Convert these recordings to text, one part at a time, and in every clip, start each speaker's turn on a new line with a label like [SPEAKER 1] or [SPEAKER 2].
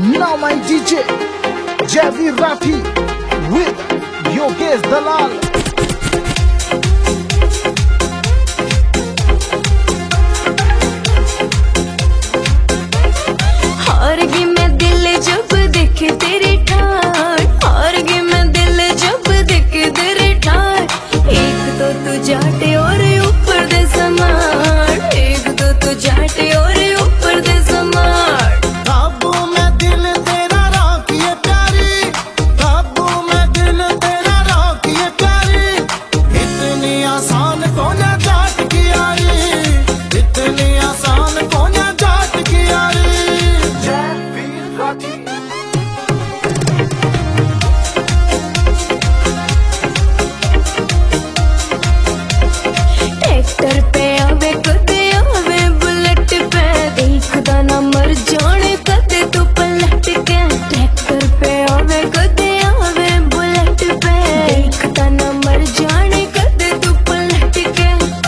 [SPEAKER 1] Now my DJ Javi Rathi with Yogesh Dalal.
[SPEAKER 2] हारगी मैं दिल जब देखे तेरी ठार, हारगी मैं दिल जब देखे तेरी ठार। एक तो तू जाटे और ऊपर दे समार, एक तो तू जाटे और ऊपर दे समार।
[SPEAKER 3] काबू में दिल तेरा रखिए प्यारी, काबू में दिल तेरा रखिए प्यारी। इतनी आसान कौन जाट की यारी, इतनी आसान कौन जाट की यारी।
[SPEAKER 2] ट्रैक्टर पे आवे कदे आवे बुलेट पे, देखदा ना मर जाने कदे तू पलट के। ट्रैक्टर पे आवे कदे आवे बुलेट पे, देखदा ना मर जाने कदे तू पलट के।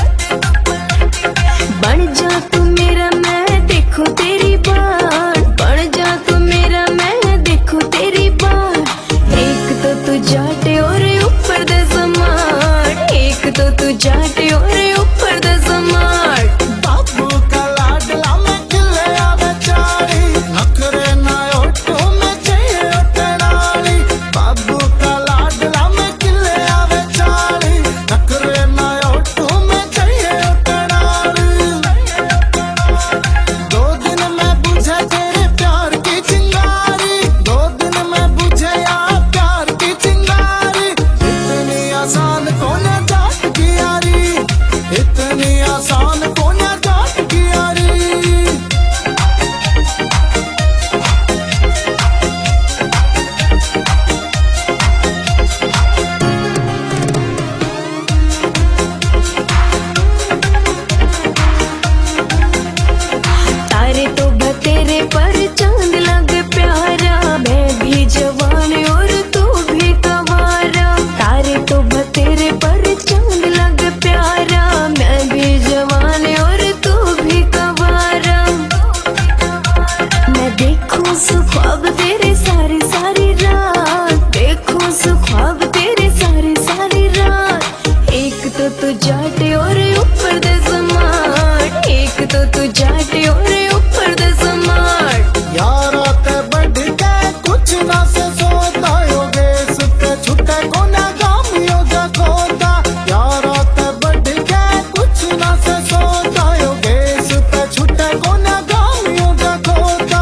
[SPEAKER 2] बन जा तू मेरा मैं देखो तेरी बात, बन जा तू मेरा मैं देखो तेरी बात। एक तो तू जाटे और ऊपर दे समार, एक तो तू जाटे और ऊपर दे समार।
[SPEAKER 3] बाबू का लाडला में खिले आवे चारी, नखरे ना ओठो में चाहिए ओटनाली। बाबू का लाडला में खिले आवे चारी, नखरे ना ओठो में चाहिए ओटनाली। दो दिन में बुझे तेरे प्यार की चिंगारी, दो दिन में बुझे यार प्यार की चिंगारी। इतनी आसान कौन जाट की यारी, इतनी आसान कौन जाट की यारी।
[SPEAKER 2] तारे तो बतेरे पर चांद लगे प्यारा, मैं भी जवान और तू भी कवारा। तारे तो बतेरे पर चांद लगे प्यारा, मैं भी जवान और तू भी कवारा। मैं देखूं ख्वाब तेरे सारी सारी रात, देखूं ख्वाब तेरे सारी सारी रात। एक तो तू जाटे और ऊपर दे समार, एक तो तू जाटे और ऊपर दे समार।
[SPEAKER 3] यारा ते बढ़ के कुछ ना से सोता, योगेश ते छुटे को ना गामियों जा खोता। यारा ते बढ़ के कुछ ना से सोता, योगेश ते छुटे को ना गामियों जा खोता।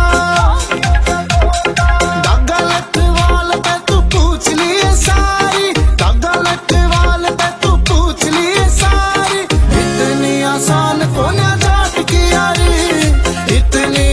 [SPEAKER 3] गलत वाल पे तू पूछ लिए सारी, गलत वाल पे तू पूछ लिए सारी। इतनी आसान कौन जाट की यारी, इतनी